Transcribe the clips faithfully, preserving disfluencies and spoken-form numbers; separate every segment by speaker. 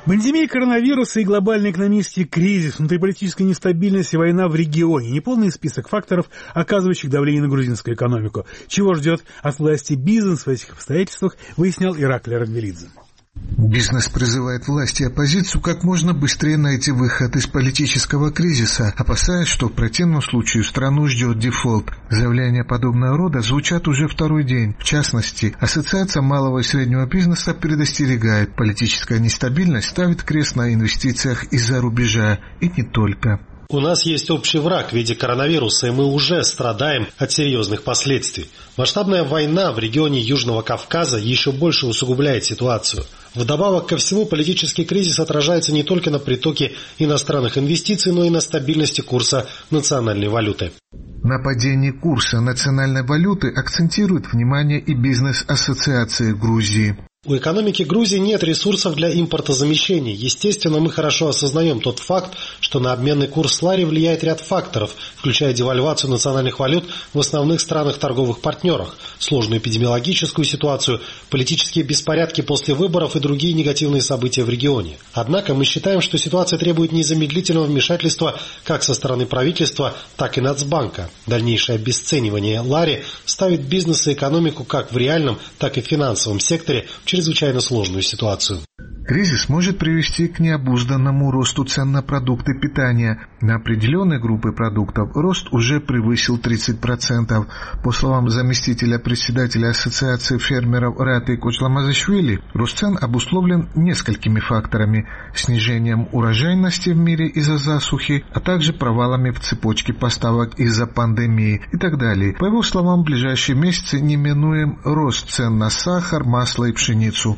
Speaker 1: Пандемия коронавируса и глобальный экономический кризис, внутриполитическая нестабильность и война в регионе. Неполный список факторов, оказывающих давление на грузинскую экономику. Чего ждет от власти бизнес в этих обстоятельствах, выяснял Ираклий Рагвелидзе.
Speaker 2: Бизнес призывает власти и оппозицию как можно быстрее найти выход из политического кризиса, опасаясь, что в противном случае страну ждет дефолт. Заявления подобного рода звучат уже второй день. В частности, Ассоциация малого и среднего бизнеса предостерегает, политическая нестабильность ставит крест на инвестициях из-за рубежа, и не только.
Speaker 3: У нас есть общий враг в виде коронавируса, и мы уже страдаем от серьезных последствий. Масштабная война в регионе Южного Кавказа еще больше усугубляет ситуацию. Вдобавок ко всему, политический кризис отражается не только на притоке иностранных инвестиций, но и на стабильности курса национальной валюты.
Speaker 2: На падении курса национальной валюты акцентирует внимание и бизнес-ассоциации Грузии.
Speaker 3: У экономики Грузии нет ресурсов для импортозамещения. Естественно, мы хорошо осознаем тот факт, что на обменный курс лари влияет ряд факторов, включая девальвацию национальных валют в основных странах торговых партнерах, сложную эпидемиологическую ситуацию, политические беспорядки после выборов и другие негативные события в регионе. Однако мы считаем, что ситуация требует незамедлительного вмешательства как со стороны правительства, так и Нацбанка. Дальнейшее обесценивание лари ставит бизнес и экономику как в реальном, так и в финансовом секторе в чрезвычайно сложную ситуацию.
Speaker 2: Кризис может привести к необузданному росту цен на продукты питания. На определенные группы продуктов рост уже превысил тридцать процентов. По словам заместителя председателя Ассоциации фермеров Раты Кочламазашвили, рост цен обусловлен несколькими факторами: снижением урожайности в мире из-за засухи, а также провалами в цепочке поставок из-за пандемии и так далее. По его словам, в ближайшие месяцы неминуем рост цен на сахар, масло и пшеницу.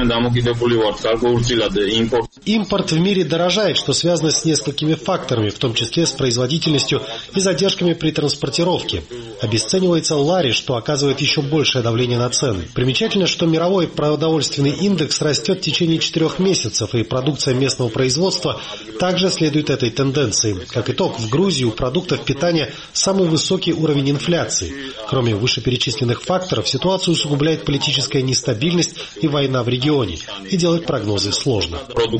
Speaker 3: Импорт в мире дорожает, что связано с несколькими факторами, в том числе с производительностью и задержками при транспортировке. Обесценивается лари, что оказывает еще большее давление на цены. Примечательно, что мировой продовольственный индекс растет в течение четырех месяцев, и продукция местного производства также следует этой тенденции. Как итог, в Грузии у продуктов питания самый высокий уровень инфляции. Кроме вышеперечисленных факторов, ситуацию усугубляет политическая нестабильность и война в регионе, и делать прогнозы сложно.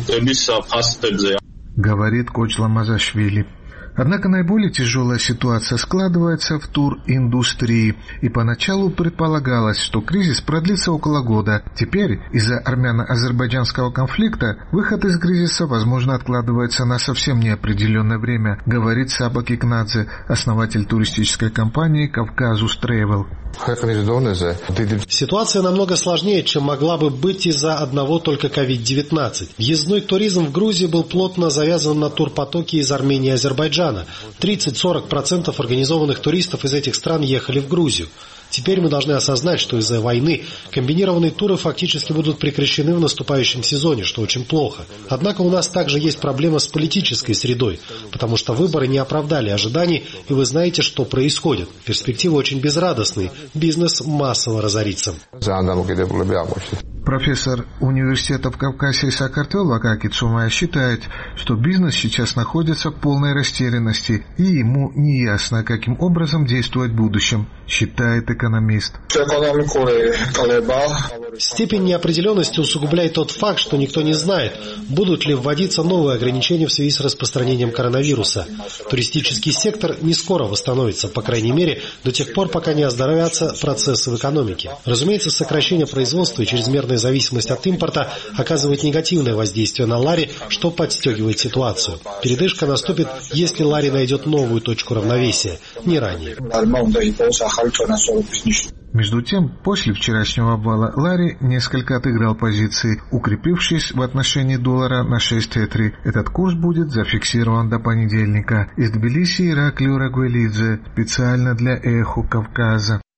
Speaker 2: Говорит Кочламазашвили. Однако наиболее тяжелая ситуация складывается в туриндустрии, и поначалу предполагалось, что кризис продлится около года. Теперь из-за армяно-азербайджанского конфликта выход из кризиса, возможно, откладывается на совсем неопределенное время, говорит Саба Кикнадзе, основатель туристической компании «Кавказус Тревел».
Speaker 3: Ситуация намного сложнее, чем могла бы быть из-за одного только ковид девятнадцать. Въездной туризм в Грузии был плотно завязан на турпотоки из Армении и Азербайджана. тридцать-сорок процентов организованных туристов из этих стран ехали в Грузию. Теперь мы должны осознать, что из-за войны комбинированные туры фактически будут прекращены в наступающем сезоне, что очень плохо. Однако у нас также есть проблема с политической средой, потому что выборы не оправдали ожиданий, и вы знаете, что происходит. Перспективы очень безрадостные, бизнес массово разорится.
Speaker 2: Профессор университета в Кавказе и Сакартвелу Акаки Цумая считает, что бизнес сейчас находится в полной растерянности, и ему не ясно, каким образом действовать в будущем, считает экономист.
Speaker 3: Степень неопределенности усугубляет тот факт, что никто не знает, будут ли вводиться новые ограничения в связи с распространением коронавируса. Туристический сектор не скоро восстановится, по крайней мере, до тех пор, пока не оздоровятся процессы в экономике. Разумеется, сокращение производства и чрезмерная зависимость от импорта оказывает негативное воздействие на лари, что подстегивает ситуацию. Передышка наступит, если лари найдет новую точку равновесия, не ранее.
Speaker 2: Между тем, после вчерашнего обвала лари несколько отыграл позиции, укрепившись в отношении доллара на шесть целых три десятых. Этот курс будет зафиксирован до понедельника. Из Тбилиси Ираклий Рагвелидзе, специально для Эхо Кавказа.